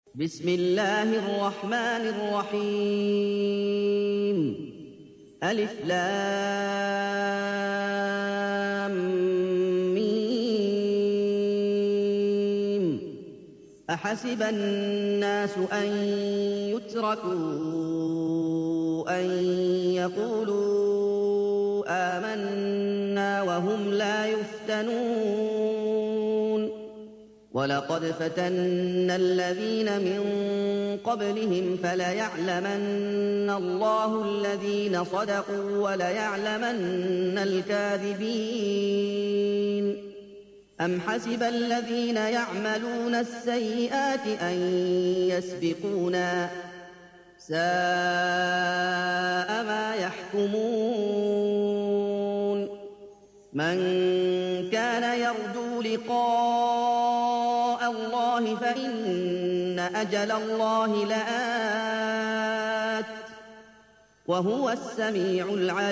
بسم الله الرحمن الرحيم. ألف لام ميم. أحسب الناس أن يتركوا أن يقولوا آمنا وهم لا يفتنون. وَلَقَدْ فَتَنَّا الَّذِينَ مِن قَبْلِهِمْ فَلَيَعْلَمَنَّ اللَّهُ الَّذِينَ صَدَقُوا وَلَيَعْلَمَنَّ الْكَاذِبِينَ. أَمْ حَسِبَ الَّذِينَ يَعْمَلُونَ السَّيِّئَاتِ أَن يَسْبِقُونَا ۚ سَاءَ مَا يَحْكُمُونَ. مَن كَانَ يَرْجُو لِقَاءَ اللَّهِ فَإِنَّ أَجَلَ اللَّهِ لَآتٍ ۚ وَهُوَ السَّمِيعُ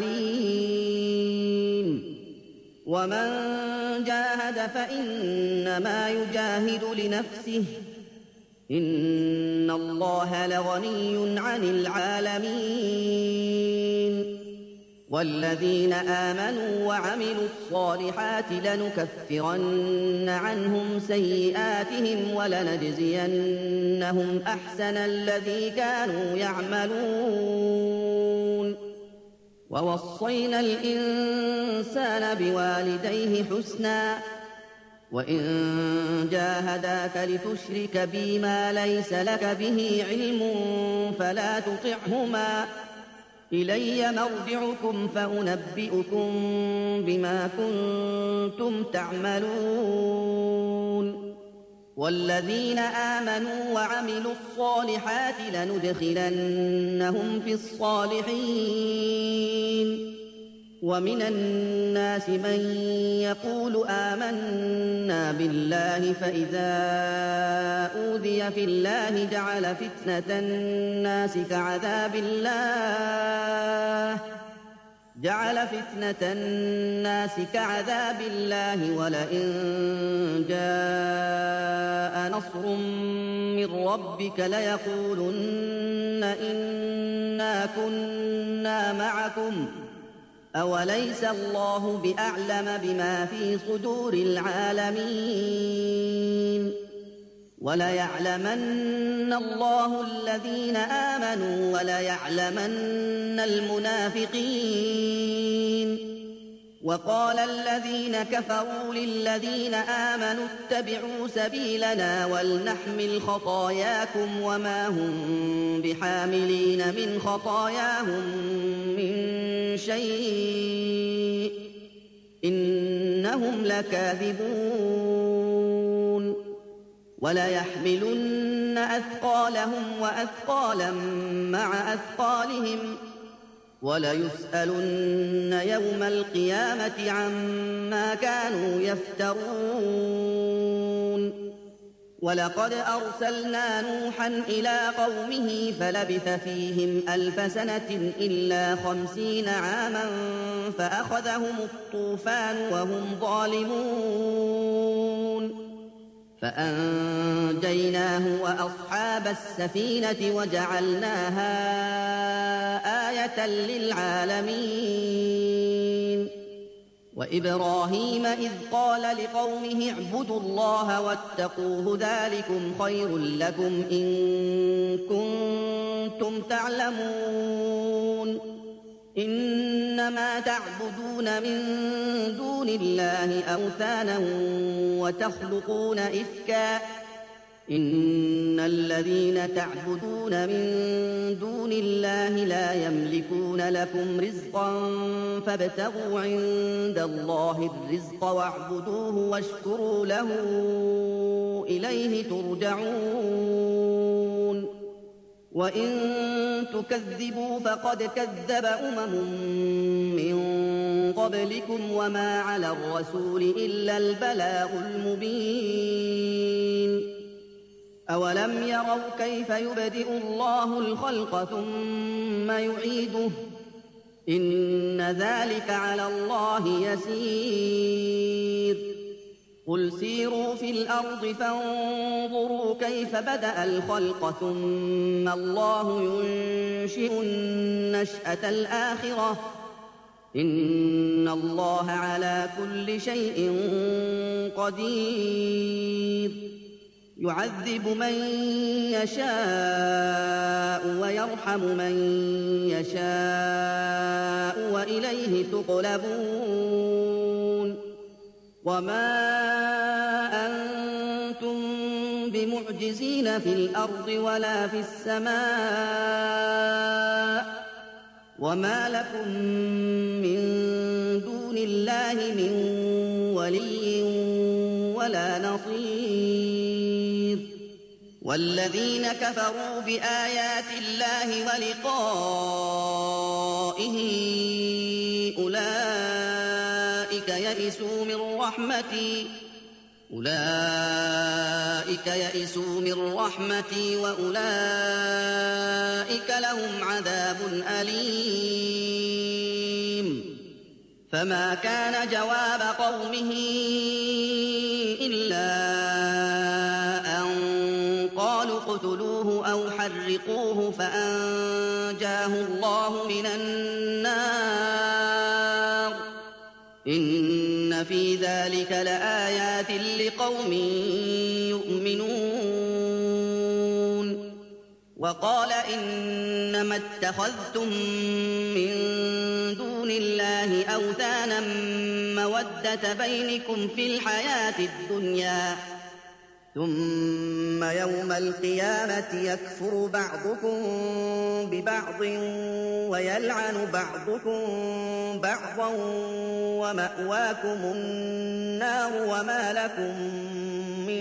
الْعَلِيمُ. وَمَن جَاهَدَ فَإِنَّمَا يُجَاهِدُ لِنَفْسِهِ ۚ إِنَّ اللَّهَ لَغَنِيٌّ عَنِ الْعَالَمِينَ. وَالَّذِينَ آمَنُوا وَعَمِلُوا الصَّالِحَاتِ لَنُكَفِّرَنَّ عَنْهُمْ سَيِّئَاتِهِمْ وَلَنَجْزِيَنَّهُمْ أَحْسَنَ الَّذِي كَانُوا يَعْمَلُونَ. وَوَصَّيْنَا الْإِنسَانَ بِوَالِدَيْهِ حُسْنًا ۖ وَإِن جَاهَدَاكَ لِتُشْرِكَ بِي مَا لَيْسَ لَكَ بِهِ عِلْمٌ فَلَا تُطِعْهُمَا ۚ إِلَيَّ مَرْجِعُكُمْ فَأُنَبِّئُكُم بِمَا كُنتُمْ تَعْمَلُونَ. وَالَّذِينَ آمَنُوا وَعَمِلُوا الصَّالِحَاتِ لَنُدْخِلَنَّهُمْ فِي الصَّالِحِينَ. وَمِنَ النَّاسِ مَن يَقُولُ آمَنَّا بِاللَّهِ فَإِذَا أُوذِيَ فِي اللَّهِ جَعَلَ فِتْنَةَ النَّاسِ كَعَذَابِ اللَّهِ وَلَئِن جَاءَ نَصْرٌ مِّن رَّبِّكَ لَيَقُولُنَّ إِنَّا كُنَّا مَعَكُمْ ۚ أَوَلَيْسَ اللَّهُ بِأَعْلَمَ بِمَا فِي صُدُورِ الْعَالَمِينَ. وَلَيَعْلَمَنَّ اللَّهُ الَّذِينَ آمَنُوا وَلَيَعْلَمَنَّ الْمُنَافِقِينَ. وَقَالَ الَّذِينَ كَفَرُوا لِلَّذِينَ آمَنُوا اتَّبِعُوا سَبِيلَنَا وَلْنَحْمِلْ خَطَايَاكُمْ وَمَا هُم بِحَامِلِينَ مِنْ خَطَايَاهُم مِّن شَيْءٍ ۖ إِنَّهُمْ لَكَاذِبُونَ. وَلَيَحْمِلُنَّ أَثْقَالَهُمْ وَأَثْقَالًا مَّعَ أَثْقَالِهِمْ ۖ وَلَيُسْأَلُنَّ يَوْمَ الْقِيَامَةِ عَمَّا كَانُوا يَفْتَرُونَ. وَلَقَدْ أَرْسَلْنَا نُوحًا إِلَىٰ قَوْمِهِ فَلَبِثَ فِيهِمْ أَلْفَ سَنَةٍ إِلَّا 50 عَامًا فَأَخَذَهُمُ الطُّوفَانُ وَهُمْ ظَالِمُونَ. فَأَنجَيْنَاهُ وَأَصْحَابَ السَّفِينَةِ وَجَعَلْنَاهَا آيَةً لِّلْعَالَمِينَ. وَإِبْرَاهِيمَ إِذْ قَالَ لِقَوْمِهِ اعْبُدُوا اللَّهَ وَاتَّقُوهُ ذَٰلِكُمْ خَيْرٌ لَّكُمْ إِن كُنتُمْ تَعْلَمُونَ. إِنَّمَا تَعْبُدُونَ مِن دُونِ اللَّهِ أَوْثَانًا وَتَخْلُقُونَ إِفْكًا ۚ إِنَّ الَّذِينَ تَعْبُدُونَ مِن دُونِ اللَّهِ لَا يَمْلِكُونَ لَكُمْ رِزْقًا فَابْتَغُوا عِندَ اللَّهِ الرِّزْقَ وَاعْبُدُوهُ وَاشْكُرُوا لَهُ ۖ إِلَيْهِ تُرْجَعُونَ. وَإِن تُكَذِّبُوا فَقَدْ كَذَّبَ مِن قَبْلِكُمْ ۖ وَمَا عَلَى الرَّسُولِ إِلَّا الْبَلَاغُ الْمُبِينُ. أَوَلَمْ يَرَوْا كَيْفَ يُبْدِئُ اللَّهُ الْخَلْقَ ثُمَّ يُعِيدُهُ ۚ إِنَّ ذَٰلِكَ عَلَى اللَّهِ يَسِيرٌ. قل سيروا في الأرض فانظروا كيف بدأ الخلق ثم الله ينشئ النشأة الآخرة إن الله على كل شيء قدير يعذب من يشاء ويرحم من يشاء وإليه تقلبون وما أنتم بمعجزين في الأرض ولا في السماء وما لكم من دون الله من ولي ولا نصير والذين كفروا بآيات الله ولقائه أولئك يئسوا من رحمتي وأولئك لهم عذاب أليم فما كان جواب قومه إلا أن قالوا اقتلوه أو حرقوه فأنجاه الله من النار إن في ذلك لآيات لقوم يؤمنون وقال إنما اتخذتم من دون الله أوثانا مودة بينكم في الحياة الدنيا ثم يوم القيامة يكفر بعضكم ببعض ويلعن بعضكم بعضا ومأواكم النار وما لكم من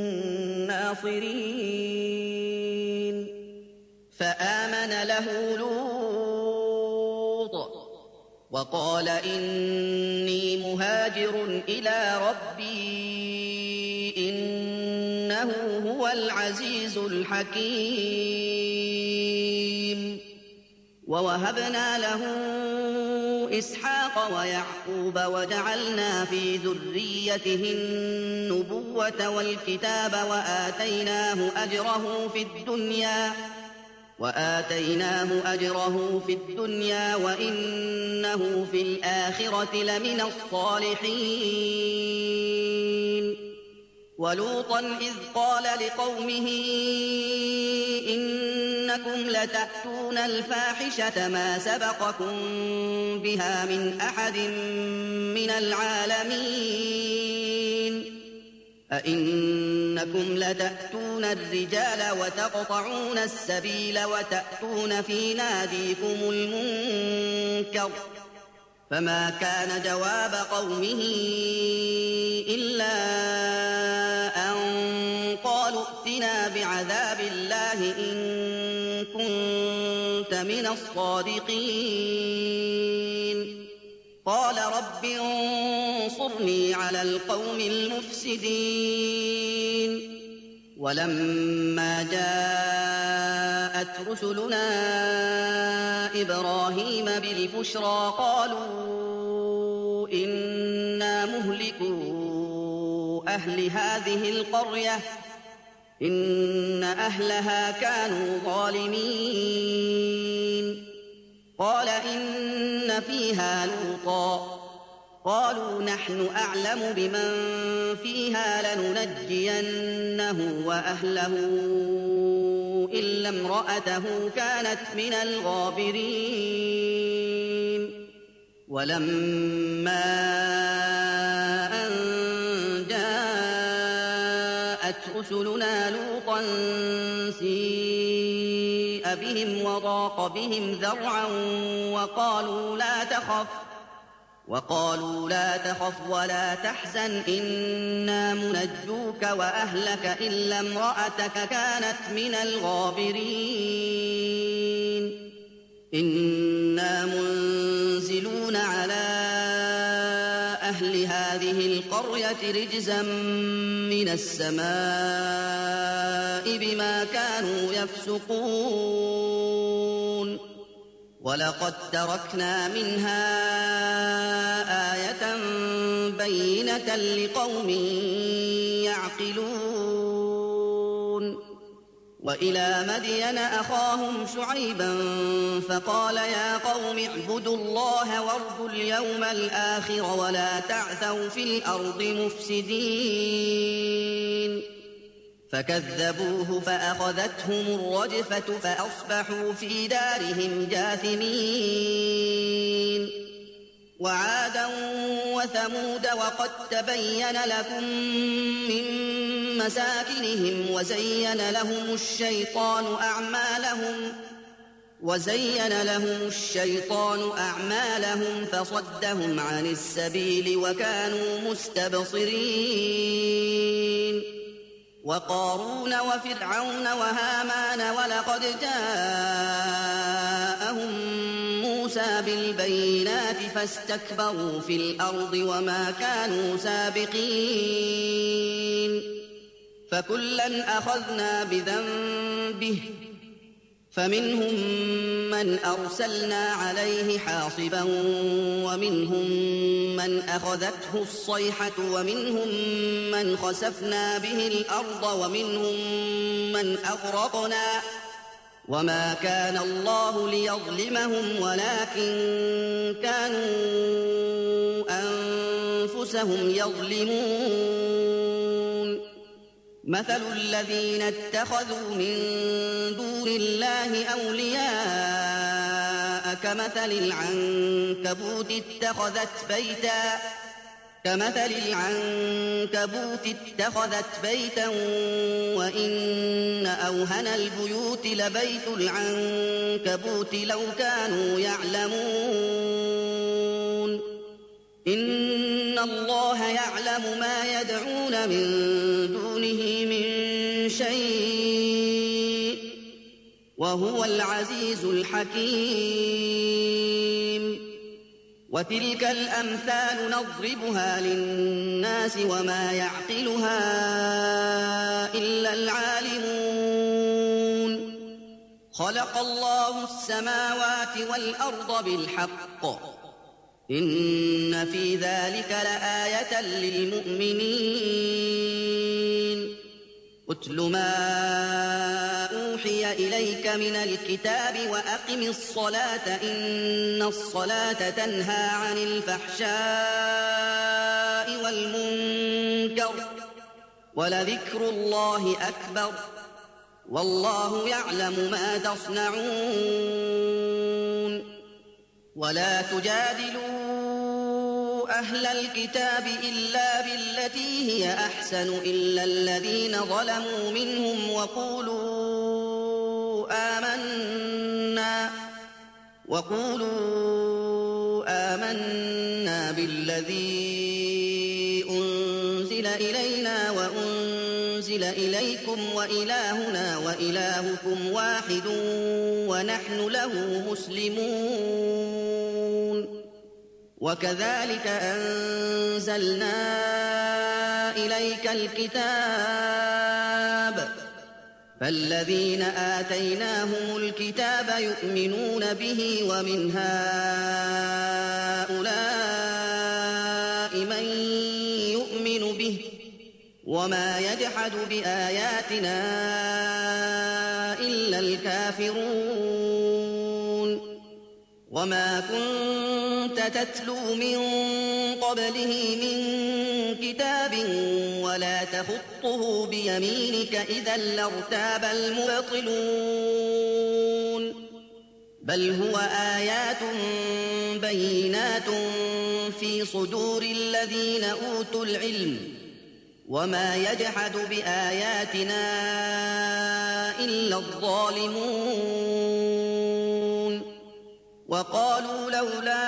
ناصرين فآمن له لوط وقال إني مهاجر إلى ربي إنه هو العزيز الحكيم ووهبنا له إسحاق ويعقوب وجعلنا في ذريته النبوة والكتاب وآتيناه أجره في الدنيا وإنه في الآخرة لمن الصالحين ولوطا إذ قال لقومه إنكم لتأتون الفاحشة ما سبقكم بها من أحد من العالمين أئنكم لتأتون الرجال وتقطعون السبيل وتأتون في ناديكم المنكر فما كان جواب قومه إلا أن قالوا ائتنا بعذاب الله إن كنت من الصادقين قال رب انصرني على القوم المفسدين ولما جاءت رسلنا إبراهيم بالبشرى قالوا إنا مهلكو أهل هذه القرية إن أهلها كانوا ظالمين قال إن فيها لوطا قالوا نحن أعلم بمن فيها لننجينه وأهله إلا امرأته كانت من الغابرين ولما أن جاءت رسلنا لوطا سيء بهم وضاق بهم ذرعا وقالوا لا تخف ولا تحزن إنا منجوك وأهلك إلا امرأتك كانت من الغابرين إنا منزلون على أهل هذه القرية رجزا من السماء بما كانوا يفسقون وَلَقَد تَّرَكْنَا مِنْهَا آيَةً بَيِّنَةً لِقَوْمٍ يَعْقِلُونَ وَإِلَىٰ مَدْيَنَ أَخَاهُمْ شُعَيْبًا فَقَالَ يَا قَوْمِ اعْبُدُوا اللَّهَ وَارْجُوا الْيَوْمَ الْآخِرَ وَلَا تَعْثَوْا فِي الْأَرْضِ مُفْسِدِينَ فَكَذَّبُوهُ فَأَخَذَتْهُمُ الرَّجْفَةُ فَأَصْبَحُوا فِي دَارِهِمْ جَاثِمِينَ وَعَادًا وَثَمُودَ وَقَد تَّبَيَّنَ لَكُم مِّن مَّسَاكِنِهِمْ وَزَيَّنَ لَهُمُ الشَّيْطَانُ أَعْمَالَهُمْ فَصَدَّهُمْ عَنِ السَّبِيلِ وَكَانُوا مُسْتَبْصِرِينَ وَقَارُونَ وَفِرْعَوْنَ وَهَامَانَ وَلَقَدْ جَاءَهُم مُّوسَىٰ بِالْبَيِّنَاتِ فَاسْتَكْبَرُوا فِي الْأَرْضِ وَمَا كَانُوا سَابِقِينَ فَكُلًّا أَخَذْنَا بِذَنبِهِ فَمِنْهُم مَّنْ أَرْسَلْنَا عَلَيْهِ حَاصِبًا وَمِنْهُم مَّنْ أَخَذَتْهُ الصَّيْحَةُ وَمِنْهُم مَّنْ خَسَفْنَا بِهِ الْأَرْضَ وَمِنْهُم مَّنْ أَغْرَقْنَا وَمَا كَانَ اللَّهُ لِيَظْلِمَهُمْ وَلَٰكِن كَانُوا أَنفُسَهُمْ يَظْلِمُونَ مَثَلُ الَّذِينَ اتَّخَذُوا مِن دُونِ اللَّهِ أَوْلِيَاءَ كَمَثَلِ الْعَنكَبُوتِ اتَّخَذَتْ بَيْتًا وَإِنَّ أَوْهَنَ الْبُيُوتِ لَبَيْتُ الْعَنكَبُوتِ لَوْ كَانُوا يَعْلَمُونَ إِنَّ اللَّهَ يَعْلَمُ مَا يَدْعُونَ مِن دُونِهِ مِن شَيْءٍ وَهُوَ الْعَزِيزُ الْحَكِيمُ وَتِلْكَ الْأَمْثَالُ نَضْرِبُهَا لِلنَّاسِ وَمَا يَعْقِلُهَا إِلَّا الْعَالِمُونَ خَلَقَ اللَّهُ السَّمَاوَاتِ وَالْأَرْضَ بِالْحَقِّ إِنَّ فِي ذَلِكَ لَآيَةً لِّلْمُؤْمِنِينَ اتْلُ مَا أُوحِيَ إِلَيْكَ مِنَ الْكِتَابِ وَأَقِمِ الصَّلَاةَ ۖ إِنَّ الصَّلَاةَ تَنْهَىٰ عَنِ الْفَحْشَاءِ وَالْمُنكَرِ ۗ وَلَذِكْرُ اللَّهِ أَكْبَرُ ۗ وَاللَّهُ يَعْلَمُ مَا تَصْنَعُونَ وَلَا تُجَادِلُوا أَهْلَ الْكِتَابِ إِلَّا بِالَّتِي هِيَ أَحْسَنُ إِلَّا الَّذِينَ ظَلَمُوا مِنْهُمْ وَقُولُوا آمَنَّا بِالَّذِي أُنزِلَ إِلَيْنَا وَأُنزِلَ إِلَيْكُمْ وَإِلَٰهُنَا وَإِلَٰهُكُمْ وَاحِدٌ وَنَحْنُ لَهُ مُسْلِمُونَ وَكَذَٰلِكَ أَنزَلْنَا إِلَيْكَ الْكِتَابَ فَالَّذِينَ آتَيْنَاهُمُ الْكِتَابَ يُؤْمِنُونَ بِهِ وَمِنْ هَٰؤُلَاءِ مَن يُؤْمِنُ بِهِ وَمَا يَجْحَدُ بِآيَاتِنَا إِلَّا الْكَافِرُونَ وَمَا كُنتَ تَتْلُو مِن قَبْلِهِ مِن كِتَابٍ وَلَا تَخُطُّهُ بِيَمِينِكَ إِذًا لَّارْتَابَ الْمُبْطِلُونَ بَلْ هُوَ آيَاتٌ بَيِّنَاتٌ فِي صُدُورِ الَّذِينَ أُوتُوا الْعِلْمَ وَمَا يَجْحَدُ بِآيَاتِنَا إِلَّا الظَّالِمُونَ وَقَالُوا لَوْلَا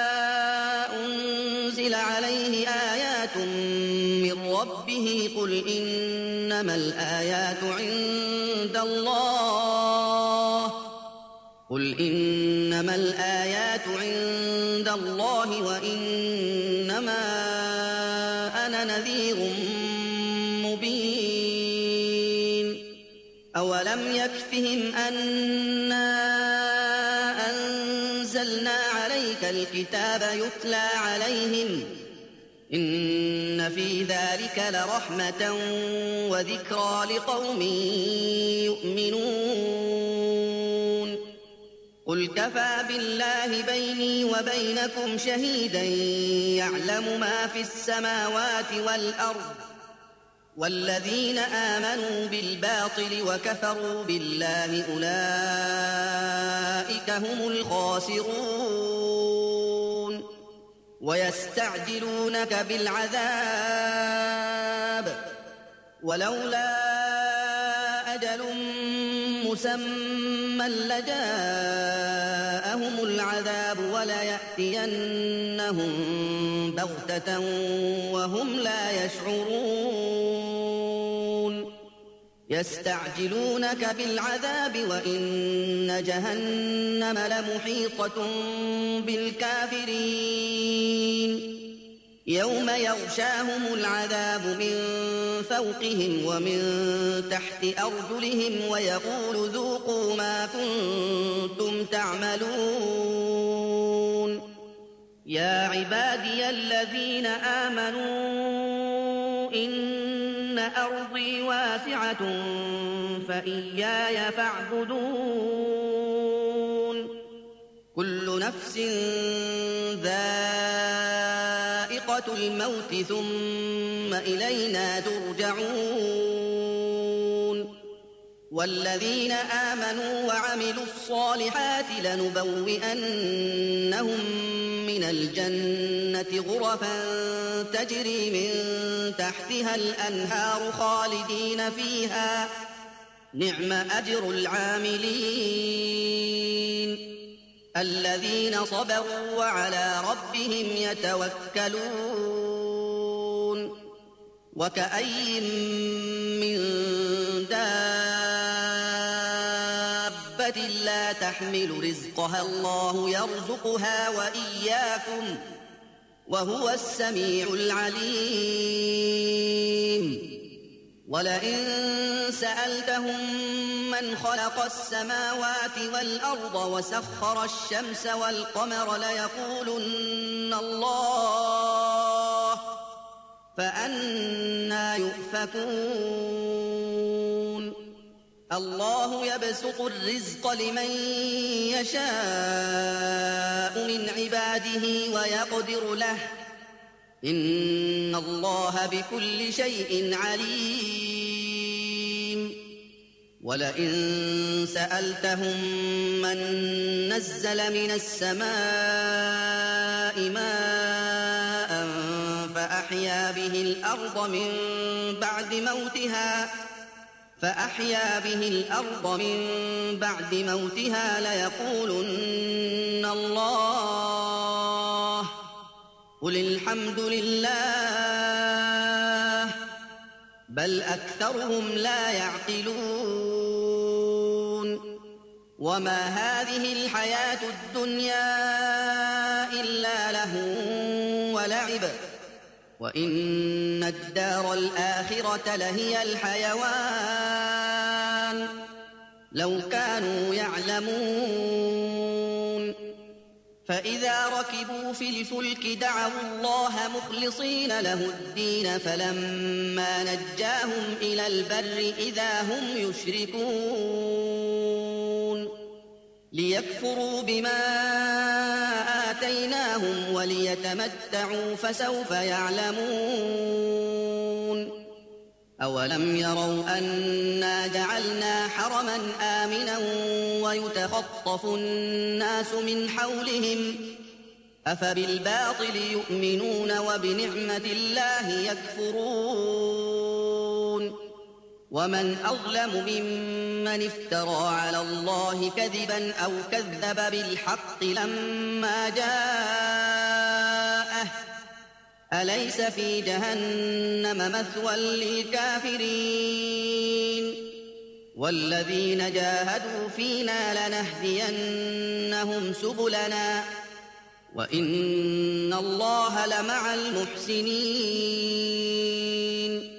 أُنزِلَ عَلَيْهِ آيَاتٌ مِّن رَّبِّهِ ۖ قُلْ إِنَّمَا الْآيَاتُ عِندَ اللَّهِ وَإِنَّمَا أَنَا نَذِيرٌ أَوَلَمْ يَكْفِهِمْ أَنَّا نزلنا عليك الكتاب يتلى عليهم إن في ذلك لرحمة وذكرى لقوم يؤمنون قل كفى بالله بيني وبينكم شهيدا يعلم ما في السماوات والأرض والذين آمنوا بالباطل وكفروا بالله أولئك هم الخاسرون ويستعجلونك بالعذاب ولولا أجل مسمى لجاءهم العذاب وليأتينهم بغتة وهم لا يشعرون يستعجلونك بالعذاب وإن جهنم لمحيطة بالكافرين يوم يغشاهم العذاب من فوقهم ومن تحت أرجلهم ويقول ذوقوا ما كنتم تعملون يا عبادي الذين آمنوا إن أرضي واسعة فإياي فاعبدون كل نفس ذائقة الموت ثم إلينا ترجعون والذين آمنوا وعملوا الصالحات لنبوئنهم من الجنة غرفا تجري من تحتها الأنهار خالدين فيها نعم أجر العاملين الذين صبروا وعلى ربهم يتوكلون وكأي من دابة لا تحمل رزقها الله يرزقها وإياكم وهو السميع العليم ولئن سألتهم من خلق السماوات والأرض وسخر الشمس والقمر ليقولن الله فأنى يؤفكون الله يبسط الرزق لمن يشاء من عباده ويقدر له إن الله بكل شيء عليم ولئن سألتهم من نزل من السماء ماء فأحيا به الأرض من بعد موتها ليقولن الله قل الحمد لله بل أكثرهم لا يعقلون وما هذه الحياة الدنيا إلا لهو ولعب وإن الدار الآخرة لهي الحيوان لو كانوا يعلمون فإذا ركبوا في الفلك دعوا الله مخلصين له الدين فلما نجاهم إلى البر إذا هم يشركون ليكفروا بما آتيناهم وليتمتعوا فسوف يعلمون أولم يروا أنا جعلنا حرما آمنا ويتخطف الناس من حولهم أفبالباطل يؤمنون وبنعمة الله يكفرون ومن أظلم ممن افترى على الله كذبا أو كذب بالحق لما جاءه أليس في جهنم مثوى للكافرين والذين جاهدوا فينا لنهدينهم سبلنا وإن الله لمع المحسنين